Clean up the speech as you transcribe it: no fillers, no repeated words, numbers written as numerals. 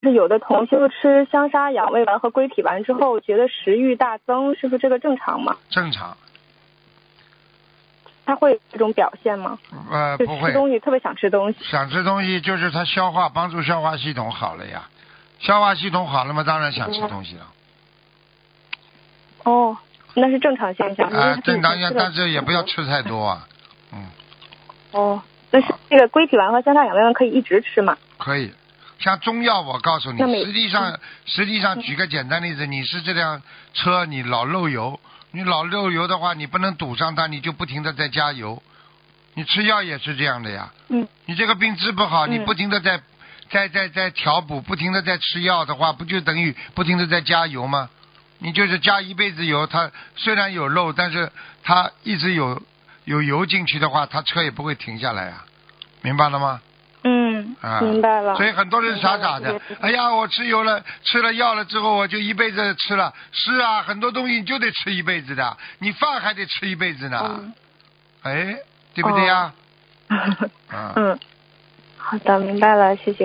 是有的同修吃香砂养胃丸和归体丸之后，觉得食欲大增，是不是这个正常吗？ 正常。 他会有这种表现吗？ 不会。 就吃东西特别想吃东西。 想吃东西就是他消化，帮助消化系统好了呀。消化系统好了嘛，当然想吃东西了。 哦，那是正常现象。 正常现象，但是也不要吃太多啊。 哦，那是这个归体丸和香砂养胃丸可以一直吃吗？ 可以。像中药，我告诉你，实际上举个简单例子，你是这辆车，你老漏油，你老漏油的话，你不能堵上它，你就不停的在加油。你吃药也是这样的呀。你这个病治不好，你不停的在调补，不停的在吃药的话，不就等于不停的在加油吗？你就是加一辈子油，它虽然有漏，但是它一直有油进去的话，它车也不会停下来呀。明白了吗？ 明白了。 所以很多人傻傻的，哎呀，我吃油了，吃了药了之后，我就一辈子吃了。是啊，很多东西你就得吃一辈子的，你饭还得吃一辈子呢。对不对呀？ 好的，明白了，谢谢。